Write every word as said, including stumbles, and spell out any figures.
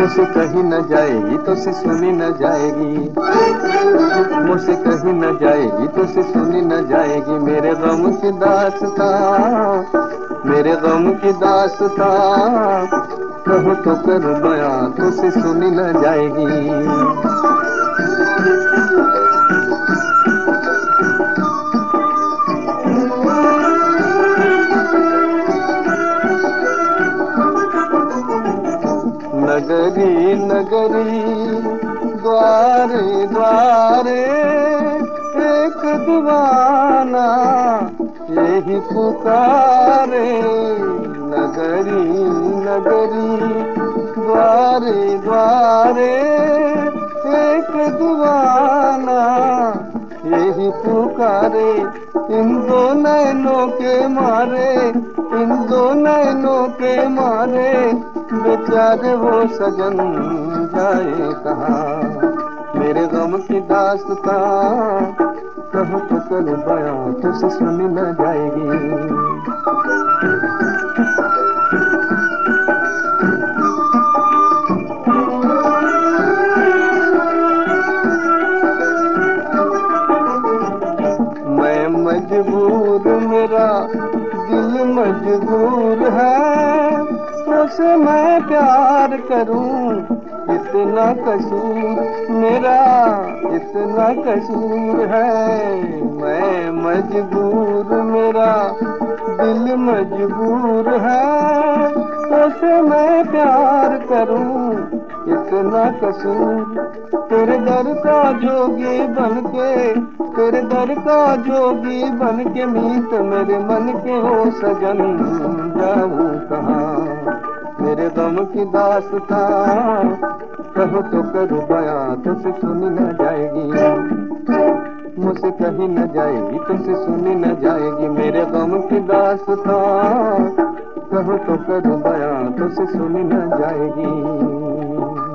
मुझसे कहीं न जाएगी तो से सुनी न जाएगी, मुझसे कहीं न जाएगी तो से सुनी न जाएगी। मेरे गम की दास्तां, मेरे गम की दास्तां कहूँ तो करूँ बयां तो से सुनी न जाएगी। नगरी नगरी द्वारे द्वारे एक दीवाना यही पुकारे। नगरी नगरी द्वारे द्वारे एक दीवाना यही पुकारे। इन दो नैनों के मारे, इन दो नैनों के मारे बेचारे वो सजन जाए कहाँ। मेरे गम की दास्तां कहूँ तो करूँ बयां तुझसे सुनी न जाएगी। मैं मजबूर, मेरा दिल मजबूर है, तुझसे मैं प्यार करूं इतना कसूर मेरा, इतना कसूर है। मैं मजबूर, मेरा दिल मजबूर है, तुझसे मैं प्यार करूं इतना कसूर। तेरे दर का जोगी बनके, तेरे दर का जोगी बनके मीत मेरे मन के हो सजन जाऊं कहाँ। मेरे गम की दास्तां कहूँ तो करूँ बयां तुझसे सुनी न जाएगी, मुझसे कहीं न जाएगी तुझसे सुनी न जाएगी। मेरे गम की दास्तां कहूँ तो करूँ बयां तुझसे सुनी न जाएगी।